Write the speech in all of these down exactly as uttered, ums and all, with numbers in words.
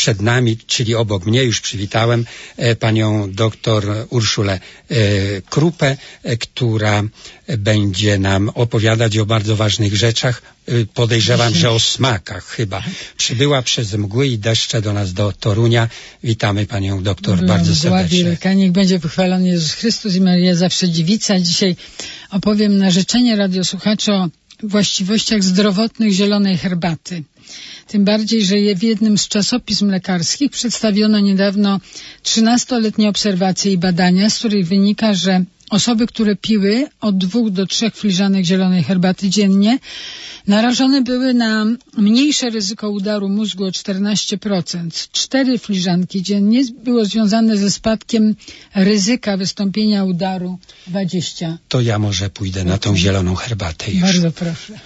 przed nami, czyli obok mnie, już przywitałem panią doktor Urszulę Krupę, która będzie nam opowiadać o bardzo ważnych rzeczach. Podejrzewam, że o smakach chyba. Przybyła przez mgły i deszcze do nas do Torunia. Witamy panią doktor Byłem bardzo serdecznie. Wielka, niech będzie pochwalony Jezus Chrystus i Maryja zawsze dziewica. Dzisiaj opowiem na życzenie radiosłuchaczy o właściwościach zdrowotnych zielonej herbaty. Tym bardziej, że w jednym z czasopism lekarskich przedstawiono niedawno trzynastoletnie obserwacje i badania, z których wynika, że osoby, które piły od dwóch do trzech filiżanek zielonej herbaty dziennie, narażone były na mniejsze ryzyko udaru mózgu o czternaście procent. Cztery filiżanki dziennie było związane ze spadkiem ryzyka wystąpienia udaru dwadzieścia procent. To ja może pójdę na tą zieloną herbatę już. Bardzo proszę.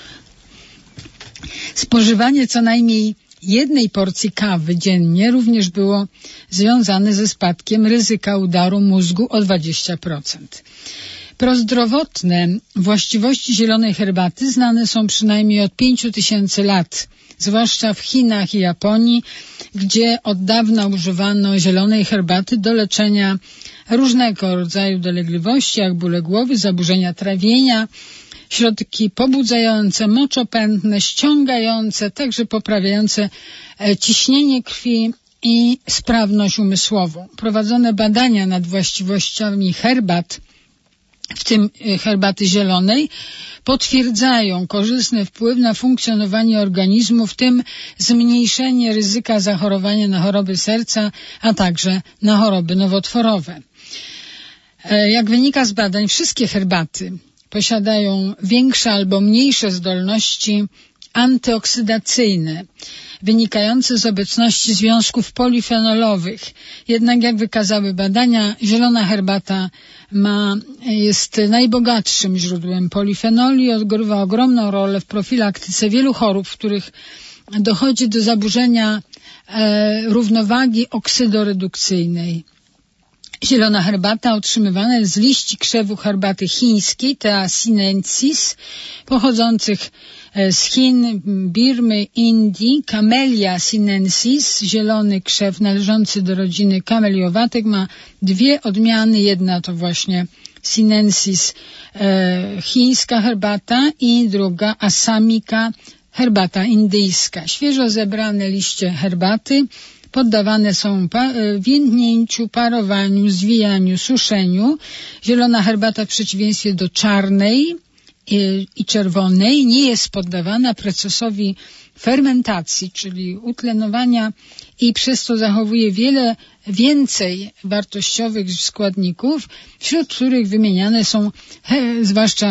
Spożywanie co najmniej jednej porcji kawy dziennie również było związane ze spadkiem ryzyka udaru mózgu o dwadzieścia procent. Prozdrowotne właściwości zielonej herbaty znane są przynajmniej od pięciu tysięcy lat, zwłaszcza w Chinach i Japonii, gdzie od dawna używano zielonej herbaty do leczenia różnego rodzaju dolegliwości, jak bóle głowy, zaburzenia trawienia, środki pobudzające, moczopędne, ściągające, także poprawiające ciśnienie krwi i sprawność umysłową. Prowadzone badania nad właściwościami herbat, w tym herbaty zielonej, potwierdzają korzystny wpływ na funkcjonowanie organizmu, w tym zmniejszenie ryzyka zachorowania na choroby serca, a także na choroby nowotworowe. Jak wynika z badań, wszystkie herbaty posiadają większe albo mniejsze zdolności antyoksydacyjne, wynikające z obecności związków polifenolowych. Jednak, jak wykazały badania, zielona herbata ma, jest najbogatszym źródłem polifenoli, odgrywa ogromną rolę w profilaktyce wielu chorób, w których dochodzi do zaburzenia e, równowagi oksydoredukcyjnej. Zielona herbata otrzymywana jest z liści krzewu herbaty chińskiej, Thea sinensis, pochodzących z Chin, Birmy, Indii. Camellia sinensis, zielony krzew należący do rodziny kameliowatek, ma dwie odmiany. Jedna to właśnie sinensis e, chińska herbata i druga asamika, herbata indyjska. Świeżo zebrane liście herbaty poddawane są pa- więdnięciu, parowaniu, zwijaniu, suszeniu. Zielona herbata w przeciwieństwie do czarnej i, i czerwonej nie jest poddawana procesowi fermentacji, czyli utlenowania, i przez to zachowuje wiele więcej wartościowych składników, wśród których wymieniane są he, zwłaszcza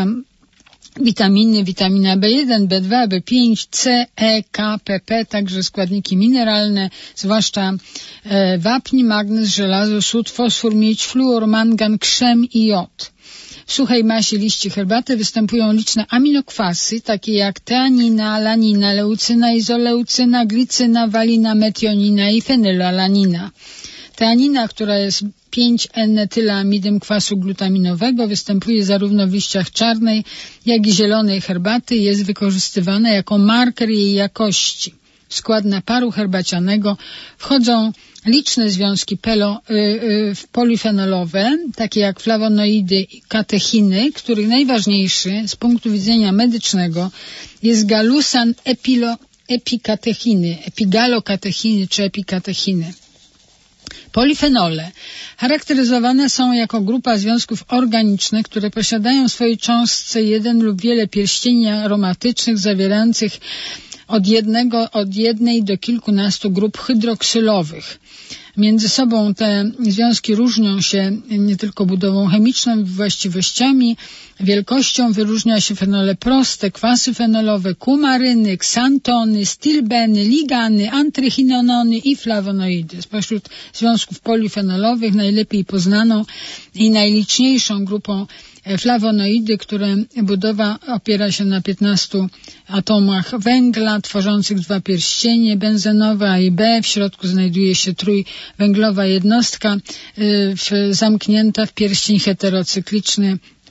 witaminy, witamina B jeden, B dwa, B pięć, C, E, K, P P, także składniki mineralne, zwłaszcza e, wapń, magnez, żelazo, sód, fosfor, miedź, fluor, mangan, krzem i jod. W suchej masie liści herbaty występują liczne aminokwasy, takie jak teanina, alanina, leucyna, izoleucyna, glicyna, walina, metionina i fenylalanina. Teanina, która jest pięć N-etylamidem kwasu glutaminowego, występuje zarówno w liściach czarnej, jak i zielonej herbaty i jest wykorzystywana jako marker jej jakości. W skład naparu herbacianego wchodzą liczne związki pelo, y, y, polifenolowe, takie jak flawonoidy i katechiny, których najważniejszy z punktu widzenia medycznego jest galusan epilo, epikatechiny, epigalokatechiny czy epikatechiny. Polifenole charakteryzowane są jako grupa związków organicznych, które posiadają w swojej cząstce jeden lub wiele pierścieni aromatycznych zawierających od jednego, od jednej do kilkunastu grup hydroksylowych. Między sobą te związki różnią się nie tylko budową chemiczną, właściwościami, wielkością. Wyróżnia się fenole proste, kwasy fenolowe, kumaryny, ksantony, stilbeny, ligany, antrychinonony i flawonoidy. Spośród związków polifenolowych najlepiej poznaną i najliczniejszą grupą flawonoidy, które budowa opiera się na piętnastu atomach węgla tworzących dwa pierścienie, benzenowe A i B. W środku znajduje się trójwęglowa jednostka y, w, zamknięta w pierścień heterocykliczny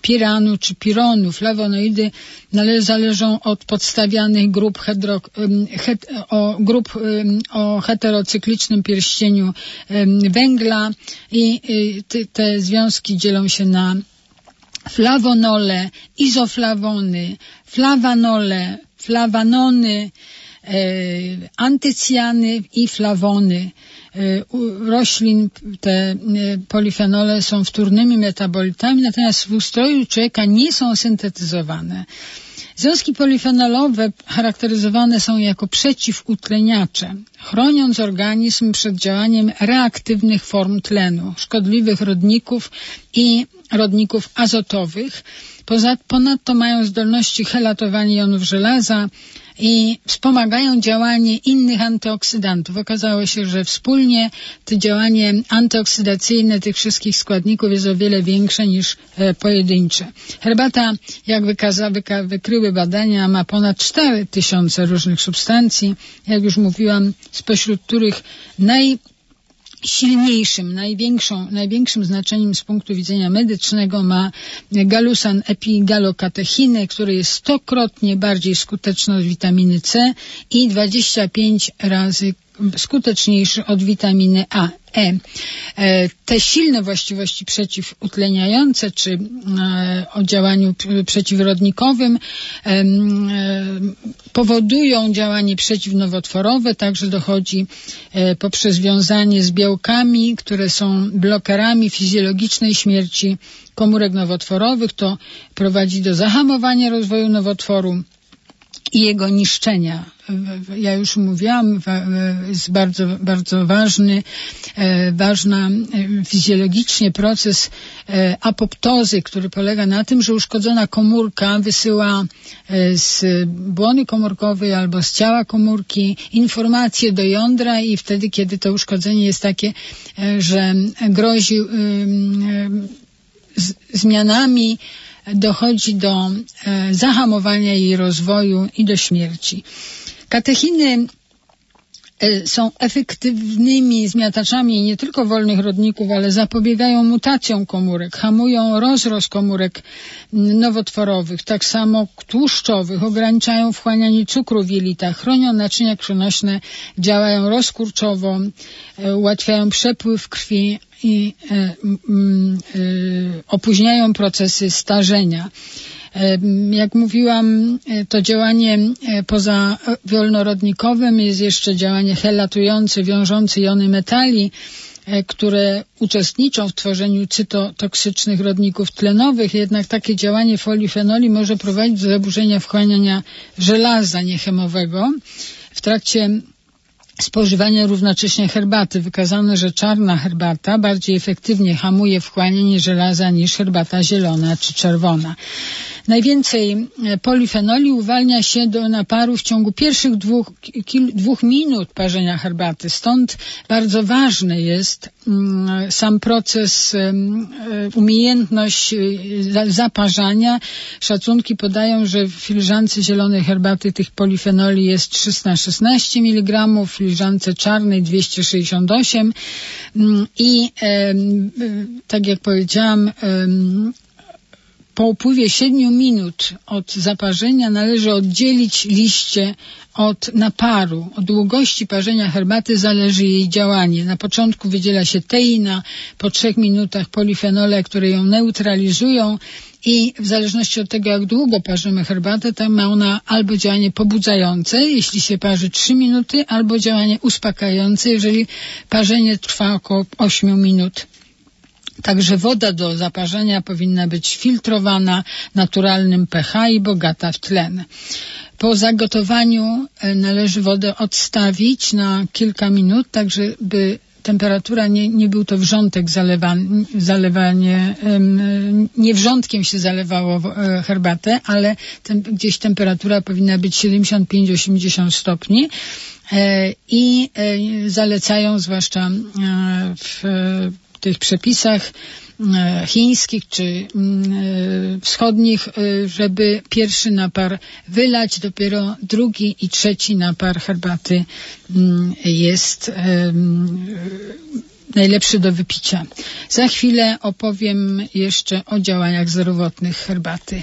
piranu czy pironu. Flawonoidy nale- zależą od podstawianych grup, hedro, het, o, grup o heterocyklicznym pierścieniu węgla i te, te związki dzielą się na flawonole, izoflawony, flawanole, flawanony, antycjany i flawony. Roślin te polifenole są wtórnymi metabolitami, natomiast w ustroju człowieka nie są syntetyzowane. Związki polifenolowe charakteryzowane są jako przeciwutleniacze, chroniąc organizm przed działaniem reaktywnych form tlenu, szkodliwych rodników i rodników azotowych. Poza, ponadto mają zdolności helatowania jonów żelaza i wspomagają działanie innych antyoksydantów. Okazało się, że wspólnie to działanie antyoksydacyjne tych wszystkich składników jest o wiele większe niż e, pojedyncze. Herbata, jak wykaza, wyka, wykryły badania, ma ponad cztery tysiące różnych substancji, jak już mówiłam, spośród których naj silniejszym, największą, największym znaczeniem z punktu widzenia medycznego ma galusan epigalokatechinę, który jest stokrotnie bardziej skuteczny od witaminy C i dwadzieścia pięć razy skuteczniejszy od witaminy A, E. Te silne właściwości przeciwutleniające czy o działaniu przeciwrodnikowym powodują działanie przeciwnowotworowe, także dochodzi poprzez wiązanie z białkami, które są blokerami fizjologicznej śmierci komórek nowotworowych. To prowadzi do zahamowania rozwoju nowotworu i jego niszczenia. Ja już mówiłam, jest bardzo, bardzo ważny, ważna fizjologicznie proces apoptozy, który polega na tym, że uszkodzona komórka wysyła z błony komórkowej albo z ciała komórki informacje do jądra i wtedy, kiedy to uszkodzenie jest takie, że grozi zmianami, dochodzi do e, zahamowania jej rozwoju i do śmierci. Katechiny e, są efektywnymi zmiataczami nie tylko wolnych rodników, ale zapobiegają mutacjom komórek, hamują rozrost komórek nowotworowych, tak samo tłuszczowych, ograniczają wchłanianie cukru w jelitach, chronią naczynia krwionośne, działają rozkurczowo, e, ułatwiają przepływ krwi i e, e, opóźniają procesy starzenia. E, jak mówiłam, to działanie poza wolnorodnikowym jest jeszcze działanie helatujące, wiążące jony metali, e, które uczestniczą w tworzeniu cytotoksycznych rodników tlenowych, jednak takie działanie polifenoli może prowadzić do zaburzenia wchłaniania żelaza niechemowego. W trakcie spożywania równocześnie herbaty wykazano, że czarna herbata bardziej efektywnie hamuje wchłanianie żelaza niż herbata zielona czy czerwona. Najwięcej polifenoli uwalnia się do naparu w ciągu pierwszych dwóch, kil, dwóch minut parzenia herbaty. Stąd bardzo ważny jest um, sam proces, um, umiejętność zaparzania. Szacunki podają, że w filiżance zielonej herbaty tych polifenoli jest trzysta szesnaście miligramów, w filiżance czarnej dwieście sześćdziesiąt osiem um, i um, tak jak powiedziałam, um, po upływie siedmiu minut od zaparzenia należy oddzielić liście od naparu. Od długości parzenia herbaty zależy jej działanie. Na początku wydziela się teina, po trzech minutach polifenole, które ją neutralizują i w zależności od tego, jak długo parzymy herbatę, to ma ona albo działanie pobudzające, jeśli się parzy trzy minuty, albo działanie uspokajające, jeżeli parzenie trwa około ośmiu minut. Także woda do zaparzenia powinna być filtrowana naturalnym pH i bogata w tlen. Po zagotowaniu należy wodę odstawić na kilka minut, tak żeby temperatura, nie, nie był to wrzątek zalewany, zalewanie, nie wrzątkiem się zalewało herbatę, ale tem, gdzieś temperatura powinna być siedemdziesiąt pięć do osiemdziesięciu stopni i zalecają zwłaszcza w tych przepisach chińskich czy wschodnich, żeby pierwszy napar wylać, dopiero drugi i trzeci napar herbaty jest najlepszy do wypicia. Za chwilę opowiem jeszcze o działaniach zdrowotnych herbaty.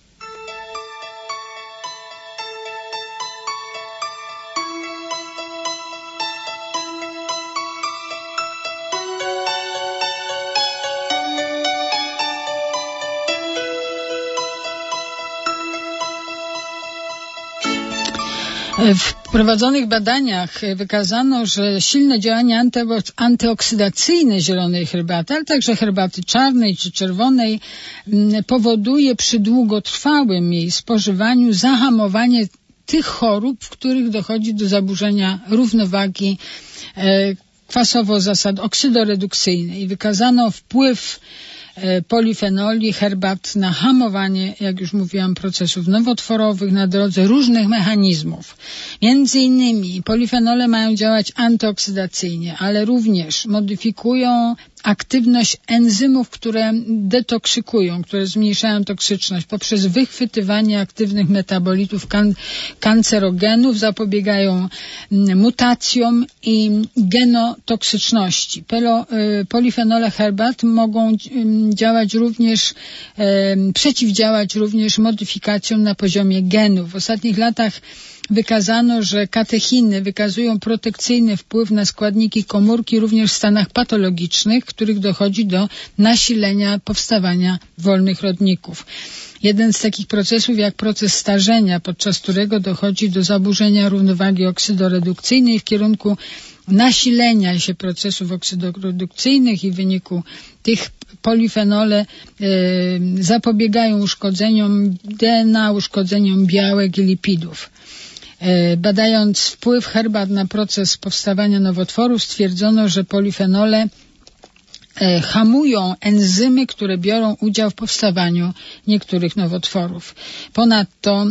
W prowadzonych badaniach wykazano, że silne działanie antyoksydacyjne zielonej herbaty, ale także herbaty czarnej czy czerwonej powoduje przy długotrwałym jej spożywaniu zahamowanie tych chorób, w których dochodzi do zaburzenia równowagi kwasowo-zasad oksydoredukcyjnej. I wykazano wpływ polifenoli herbat na hamowanie, jak już mówiłam, procesów nowotworowych na drodze różnych mechanizmów. Między innymi polifenole mają działać antyoksydacyjnie, ale również modyfikują aktywność enzymów, które detoksykują, które zmniejszają toksyczność poprzez wychwytywanie aktywnych metabolitów kan- kancerogenów, zapobiegają mutacjom i genotoksyczności. Pelo, y, polifenole herbat mogą y, działać również, y, przeciwdziałać również modyfikacjom na poziomie genów. W ostatnich latach wykazano, że katechiny wykazują protekcyjny wpływ na składniki komórki również w stanach patologicznych, w których dochodzi do nasilenia powstawania wolnych rodników. Jeden z takich procesów jak proces starzenia, podczas którego dochodzi do zaburzenia równowagi oksydoredukcyjnej w kierunku nasilenia się procesów oksydoredukcyjnych i w wyniku tych polifenole y, zapobiegają uszkodzeniom D N A, uszkodzeniom białek i lipidów. Badając wpływ herbat na proces powstawania nowotworów, stwierdzono, że polifenole hamują enzymy, które biorą udział w powstawaniu niektórych nowotworów. Ponadto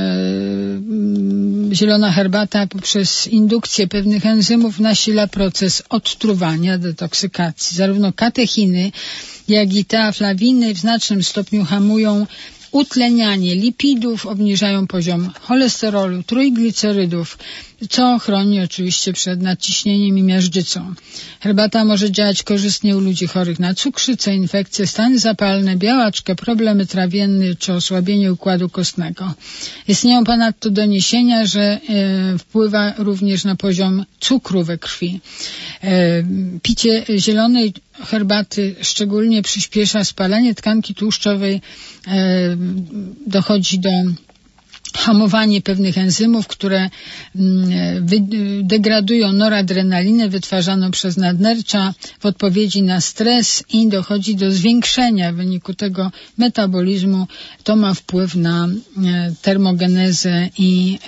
e, zielona herbata poprzez indukcję pewnych enzymów nasila proces odtruwania, detoksykacji. Zarówno katechiny, jak i teaflawiny w znacznym stopniu hamują utlenianie lipidów, obniżają poziom cholesterolu, trójglicerydów, co chroni oczywiście przed nadciśnieniem i miażdżycą. Herbata może działać korzystnie u ludzi chorych na cukrzycę, infekcje, stany zapalne, białaczkę, problemy trawienne czy osłabienie układu kostnego. Istnieją ponadto doniesienia, że e, wpływa również na poziom cukru we krwi. E, picie zielonej herbaty szczególnie przyspiesza spalanie tkanki tłuszczowej, e, dochodzi do hamowanie pewnych enzymów, które degradują noradrenalinę wytwarzaną przez nadnercza w odpowiedzi na stres i dochodzi do zwiększenia w wyniku tego metabolizmu. To ma wpływ na termogenezę i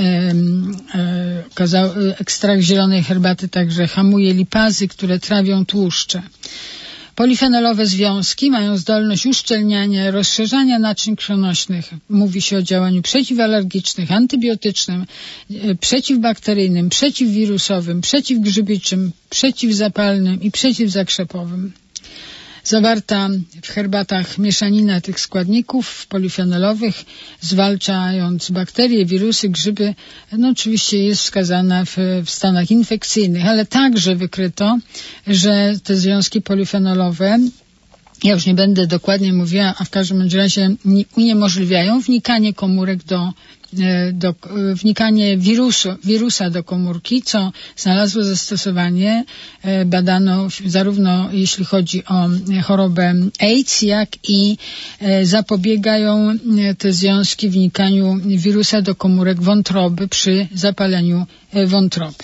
ekstrakt zielonej herbaty także hamuje lipazy, które trawią tłuszcze. Polifenolowe związki mają zdolność uszczelniania, rozszerzania naczyń krwionośnych. Mówi się o działaniu przeciwalergicznym, antybiotycznym, przeciwbakteryjnym, przeciwwirusowym, przeciwgrzybiczym, przeciwzapalnym i przeciwzakrzepowym. Zawarta w herbatach mieszanina tych składników polifenolowych, zwalczając bakterie, wirusy, grzyby, no oczywiście jest wskazana w, w stanach infekcyjnych, ale także wykryto, że te związki polifenolowe, ja już nie będę dokładnie mówiła, a w każdym razie uniemożliwiają wnikanie komórek do do wnikanie wirusu, wirusa do komórki, co znalazło zastosowanie. Badano zarówno jeśli chodzi o chorobę AIDS, jak i zapobiegają te związki wnikaniu wirusa do komórek wątroby przy zapaleniu wątroby.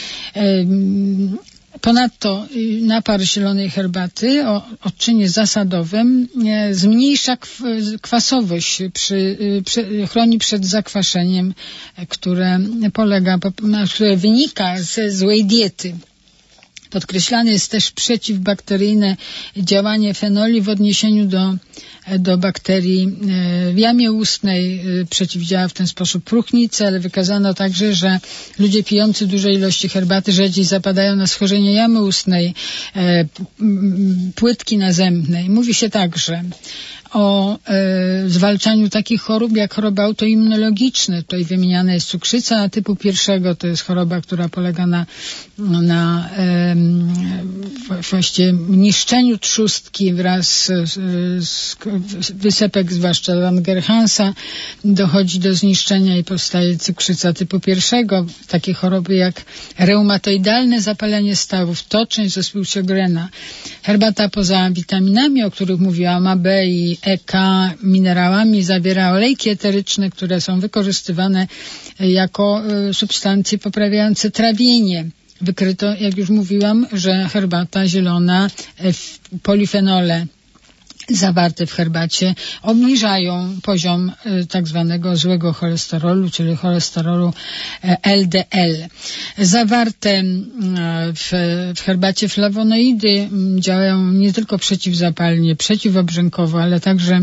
Ponadto napar zielonej herbaty o odczynie zasadowym zmniejsza kwasowość, przy, przy, chroni przed zakwaszeniem, które polega, które wynika ze złej diety. Podkreślane jest też przeciwbakteryjne działanie fenoli w odniesieniu do, do bakterii w jamie ustnej. Przeciwdziała w ten sposób próchnicy, ale wykazano także, że ludzie pijący duże ilości herbaty rzadziej zapadają na schorzenie jamy ustnej, płytki nazębnej. Mówi się także o e, zwalczaniu takich chorób jak choroby autoimmunologiczne. Tutaj wymieniana jest cukrzyca typu pierwszego. To jest choroba, która polega na, na e, właściwie niszczeniu trzustki wraz z, z wysepek, zwłaszcza Langerhansa, dochodzi do zniszczenia i powstaje cukrzyca typu pierwszego, takie choroby jak reumatoidalne zapalenie stawów, toczeń, zespół Sjogrena. Herbata poza witaminami, o których mówiłam, A, B i E, K, minerałami, zawiera olejki eteryczne, które są wykorzystywane jako substancje poprawiające trawienie. Wykryto, jak już mówiłam, że herbata zielona, polifenole zawarte w herbacie obniżają poziom tak zwanego złego cholesterolu, czyli cholesterolu L D L. Zawarte w, w herbacie flawonoidy działają nie tylko przeciwzapalnie, przeciwobrzękowo, ale także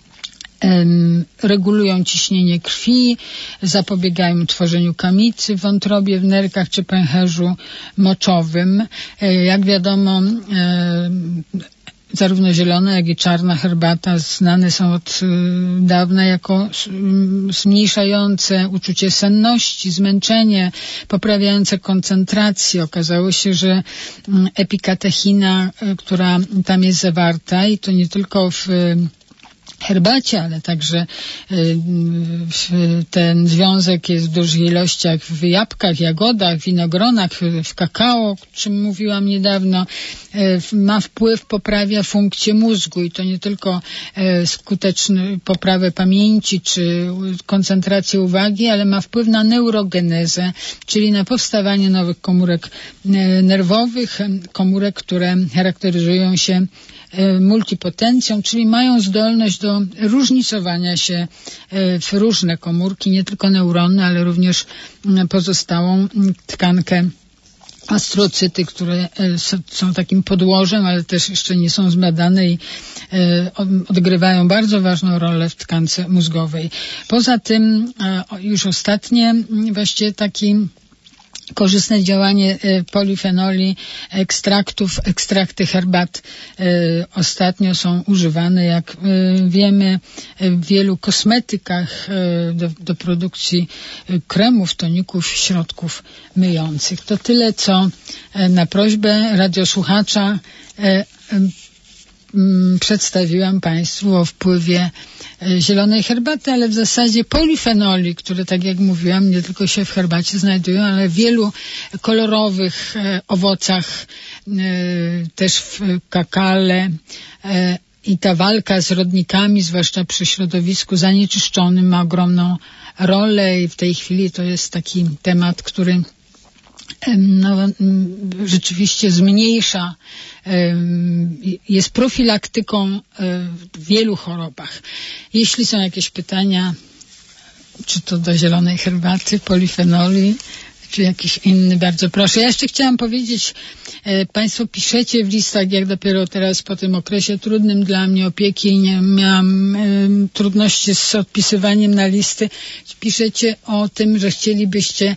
regulują ciśnienie krwi, zapobiegają tworzeniu kamicy w wątrobie, w nerkach czy pęcherzu moczowym. Jak wiadomo, zarówno zielona, jak i czarna herbata znane są od dawna jako zmniejszające uczucie senności, zmęczenie, poprawiające koncentrację. Okazało się, że epikatechina, która tam jest zawarta, i to nie tylko w herbacie, ale także ten związek jest w dużych ilościach w jabłkach, jagodach, winogronach, w kakao, o czym mówiłam niedawno, ma wpływ, poprawia funkcję mózgu i to nie tylko skuteczny poprawę pamięci czy koncentrację uwagi, ale ma wpływ na neurogenezę, czyli na powstawanie nowych komórek nerwowych, komórek, które charakteryzują się multipotencją, czyli mają zdolność do różnicowania się w różne komórki, nie tylko neurony, ale również pozostałą tkankę, astrocyty, które są takim podłożem, ale też jeszcze nie są zbadane i odgrywają bardzo ważną rolę w tkance mózgowej. Poza tym już ostatnie właściwie taki korzystne działanie polifenoli, ekstraktów, ekstrakty herbat ostatnio są używane, jak wiemy, w wielu kosmetykach do, do produkcji kremów, toników, środków myjących. To tyle, co na prośbę radiosłuchacza przedstawiłam Państwu o wpływie zielonej herbaty, ale w zasadzie polifenoli, które, tak jak mówiłam, nie tylko się w herbacie znajdują, ale w wielu kolorowych owocach, też w kakale. I ta walka z rodnikami, zwłaszcza przy środowisku zanieczyszczonym, ma ogromną rolę i w tej chwili to jest taki temat, który no, rzeczywiście zmniejsza, jest profilaktyką w wielu chorobach. Jeśli są jakieś pytania, czy to do zielonej herbaty, polifenoli, czy jakiś inny, bardzo proszę. Ja jeszcze chciałam powiedzieć, e, Państwo piszecie w listach, jak dopiero teraz po tym okresie trudnym dla mnie opieki, nie miałam e, trudności z odpisywaniem na listy, piszecie o tym, że chcielibyście e,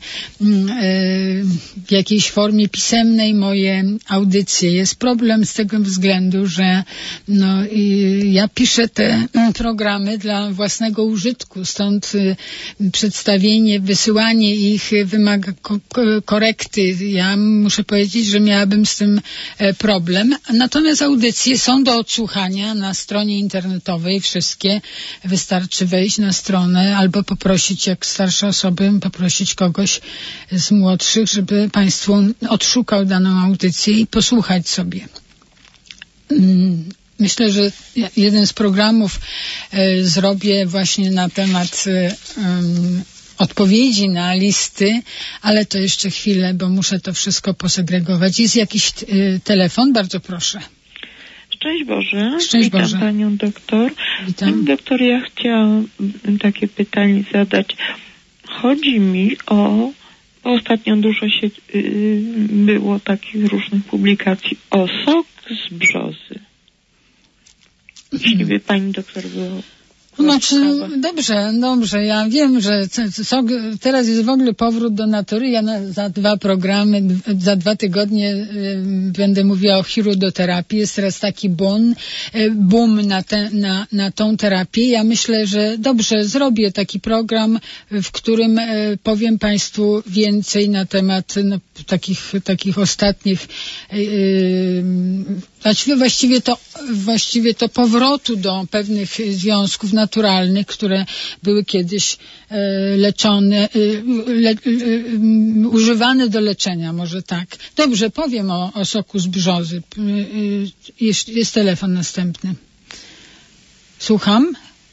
w jakiejś formie pisemnej moje audycje. Jest problem z tego względu, że no, i ja piszę te programy dla własnego użytku, stąd e, przedstawienie, wysyłanie ich wymaga korekty. Ja muszę powiedzieć, że miałabym z tym problem. Natomiast audycje są do odsłuchania na stronie internetowej. Wszystkie. Wystarczy wejść na stronę albo poprosić, jak starsze osoby, poprosić kogoś z młodszych, żeby Państwu odszukał daną audycję i posłuchać sobie. Myślę, że jeden z programów zrobię właśnie na temat odpowiedzi na listy, ale to jeszcze chwilę, bo muszę to wszystko posegregować. Jest jakiś y, telefon? Bardzo proszę. Szczęść Boże. Szczęść Witam Boże. Panią doktor. Witam. Pani doktor, ja chciałam takie pytanie zadać. Chodzi mi o, ostatnio dużo się y, było takich różnych publikacji o sok z brzozy. Jeśli by Pani doktor było Znaczy, dobrze, dobrze. Ja wiem, że co, co, teraz jest w ogóle powrót do natury. Ja na, za dwa programy, za dwa tygodnie y, będę mówiła o chirudoterapii. Jest teraz taki boom, y, boom na, te, na, na tą terapię. Ja myślę, że dobrze zrobię taki program, w którym y, powiem Państwu więcej na temat no, takich, takich ostatnich y, Znaczy właściwie to, właściwie to powrotu do pewnych związków naturalnych, które były kiedyś e, leczone, e, le, e, używane do leczenia, może tak. Dobrze, powiem o, o soku z brzozy. E, jest, jest telefon następny. Słucham?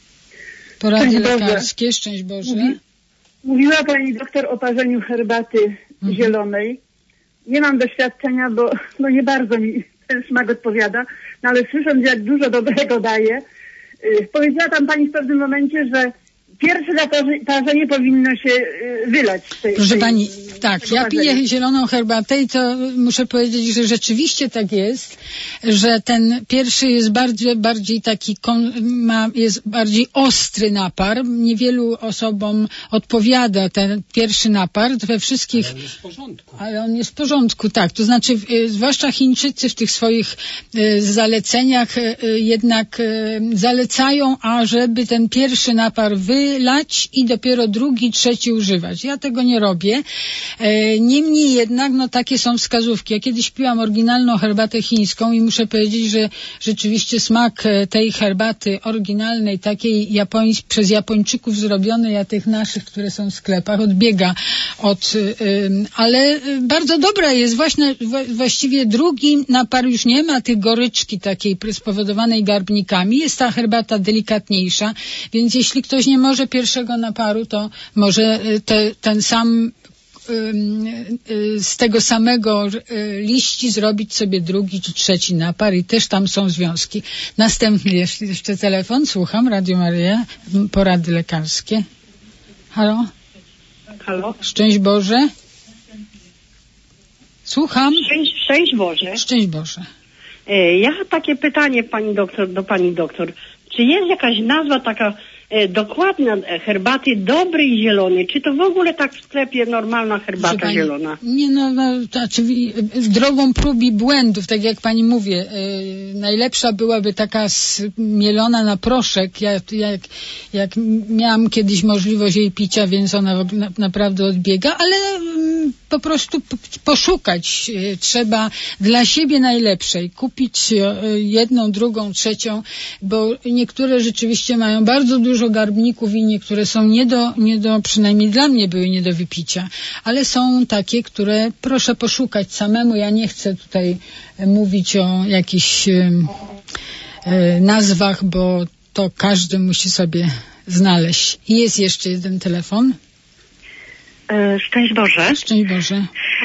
Porady lekarskie, szczęść Boże. Mówi, mówiła Pani doktor o parzeniu herbaty mhm. zielonej. Nie mam doświadczenia, bo no nie bardzo mi ten smak odpowiada, no ale słysząc, jak dużo dobrego daje, yy, powiedziała tam Pani w pewnym momencie, że pierwsze parzenie powinno się yy, wylać z tej, Proszę tej, Pani, tak, ja parzenia. piję zieloną herbatę i to muszę powiedzieć, że rzeczywiście tak jest, że ten pierwszy jest bardziej, bardziej taki, ma, jest bardziej ostry napar. Niewielu osobom odpowiada ten pierwszy napar we wszystkich... Ale on jest w porządku. Ale on jest w porządku, tak. To znaczy, y, zwłaszcza Chińczycy w tych swoich y, zaleceniach y, jednak y, zalecają, ażeby ten pierwszy napar wylać i dopiero drugi, trzeci używać. Ja tego nie robię. Y, niemniej jednak, no takie są wskazówki. Ja kiedyś piłam oryginalną herbatę chińską i muszę powiedzieć, że rzeczywiście smak tej herbaty oryginalnej, takiej japońs- przez Japończyków zrobionej, a tych naszych, które są w sklepach, odbiega od... Y, ale bardzo dobra jest właśnie, właściwie drugi napar już nie ma tych goryczki takiej spowodowanej garbnikami. Jest ta herbata delikatniejsza, więc jeśli ktoś nie może pierwszego naparu, to może te, ten sam z tego samego liści zrobić sobie drugi czy trzeci napar i też tam są związki. Następny jeszcze, jeszcze telefon. Słucham, Radio Maryja, porady lekarskie. Halo? Halo? Szczęść Boże. Słucham. Szczęść, szczęść Boże. Szczęść Boże. E, ja mam takie pytanie pani doktor, do pani doktor. Czy jest jakaś nazwa taka e, dokładna herbaty dobrej zielonej? Czy to w ogóle tak w sklepie normalna herbata pani, zielona? Nie no, no to, znaczy, drogą prób i błędów, tak jak pani mówię, e, najlepsza byłaby taka mielona na proszek. Ja, jak, jak miałam kiedyś możliwość jej picia, więc ona na, naprawdę odbiega, ale m, po prostu p- poszukać e, trzeba dla siebie najlepszej. Kupić e, jedną, drugą, trzecią, bo niektóre rzeczywiście mają bardzo dużo garbników i niektóre są nie do, nie do, przynajmniej dla mnie były nie do wypicia, ale są takie, które proszę poszukać samemu. Ja nie chcę tutaj mówić o jakichś e, e, nazwach, bo to każdy musi sobie znaleźć. I jest jeszcze jeden telefon. Szczęść Boże. Szczęść Boże.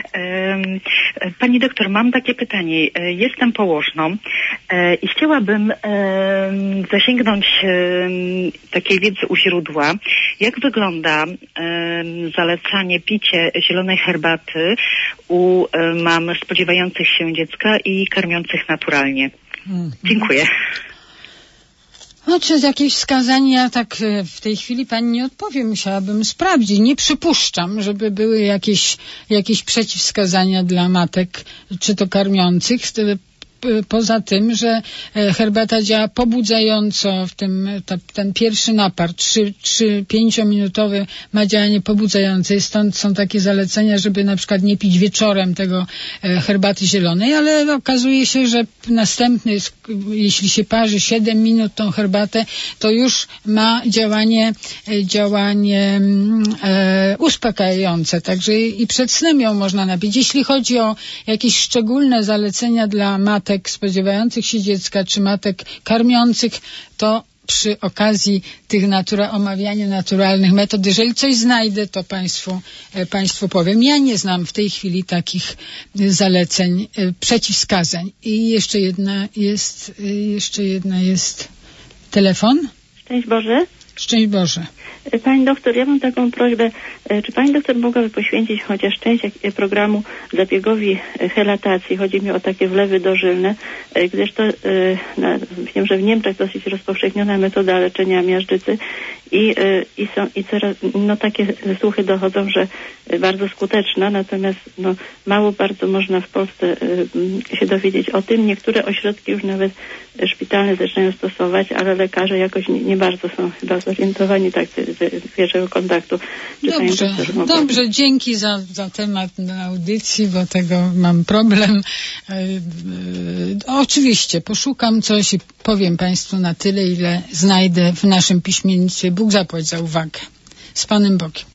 Pani doktor, mam takie pytanie. Jestem położną i chciałabym zasięgnąć takiej wiedzy u źródła. Jak wygląda zalecanie picie zielonej herbaty u mam spodziewających się dziecka i karmiących naturalnie? Hmm. Dziękuję. No, czy jakieś wskazania, tak w tej chwili pani nie odpowie, musiałabym sprawdzić. Nie przypuszczam, żeby były jakieś, jakieś przeciwwskazania dla matek, czy to karmiących. Poza tym, że herbata działa pobudzająco, w tym ta, ten pierwszy napar, trzy pięciominutowy ma działanie pobudzające. Stąd są takie zalecenia, żeby na przykład nie pić wieczorem tego herbaty zielonej, ale okazuje się, że następny, jeśli się parzy siedem minut tą herbatę, to już ma działanie, działanie e, uspokajające. Także i przed snem ją można napić. Jeśli chodzi o jakieś szczególne zalecenia dla matek spodziewających się dziecka, czy matek karmiących, to przy okazji tych natura, omawiania naturalnych metod, jeżeli coś znajdę, to Państwu, e, Państwu powiem. Ja nie znam w tej chwili takich zaleceń, e, przeciwwskazań. I jeszcze jedna jest, e, jeszcze jedna jest telefon. Szczęść Boże. Szczęść Boże. Pani doktor, ja mam taką prośbę, czy pani doktor mogłaby poświęcić chociaż część programu zabiegowi helatacji? Chodzi mi o takie wlewy dożylne, gdyż to na, wiem, że w Niemczech dosyć rozpowszechniona metoda leczenia miażdżycy i, i są i coraz, no takie słuchy dochodzą, że bardzo skuteczna, natomiast no, mało bardzo można w Polsce się dowiedzieć o tym. Niektóre ośrodki już nawet szpitalne zaczynają stosować, ale lekarze jakoś nie, nie bardzo są chyba zorientowani tak z pierwszego kontaktu. Czy dobrze, dobrze, dzięki za, za temat na audycji, bo tego mam problem. E, e, oczywiście, poszukam coś i powiem Państwu na tyle, ile znajdę w naszym piśmiennictwie. Bóg zapłać za uwagę. Z Panem Bogiem.